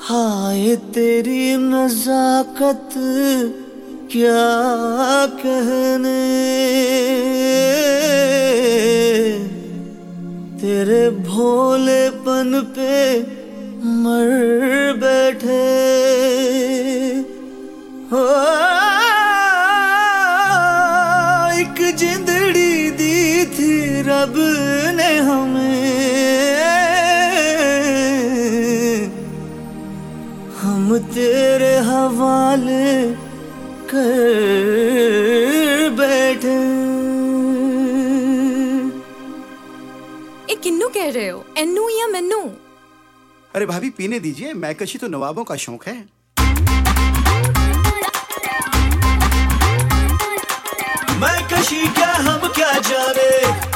हाय तेरी नजाकत क्या कहने, तेरे भोलेपन पे मर बैठे हो। एक जिंदड़ी दी थी रब ने हमें, हम तेरे हवाले कर बैठे। किन्नू कह रहे हो, एन्नू या मैनू? अरे भाभी पीने दीजिए, मैकशी तो नवाबों का शौक है। मैकशी क्या हम क्या जाने,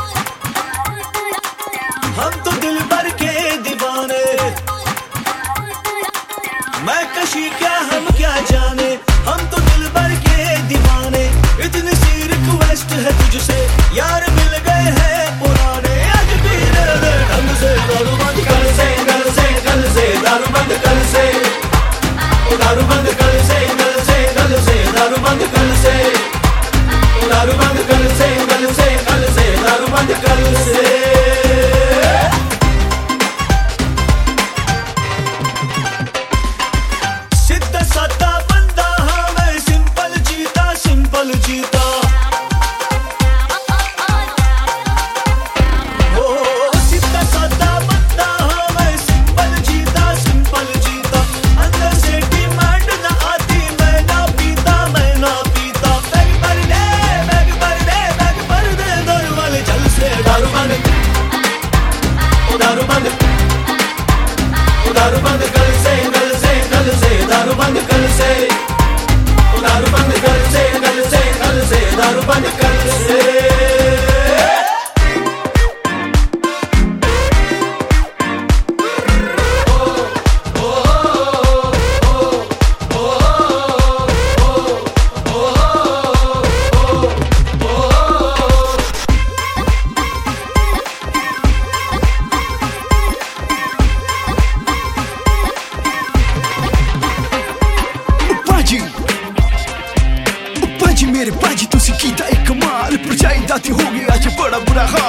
हम तो दिल भर के दीवाने। मैकशी क्या हम क्या जाने, हम तो दिल भर के दीवाने। इतनी सी रिक्वेस्ट है तुझसे यार, मिल गए हैं पुराने। आज भी दे दे ढंग से दारू बंद कर से, गल से गल से दारू बंद कर से, दारू बंद कर से, गल से गल से दारू बंद कर से, दारू बंद कर से, गल से गल से दारू बंद कर से। सीधा साधा बंदा हाँ मैं, सिंपल जीता सिंपल जीता। सीधा साधा बंदा हाँ मैं, सिंपल जीता सिंपल जीता। अंदर से डिमांड ना आती, मैं ना पीता मैं ना पीता। बैग भर दे बैग भर दे बैग भर दे, दारू वाले चल से दारू बंद, दारू बंद, दारू बंद कर से गल से गल से दारू बंद कर से, दारू बंद कर से गल से गल से दारू बंद कर से। मेरे बाजी तुसी कीता एक कमाल, परछाई दाती हो गया अज बड़ा बुरा हाल।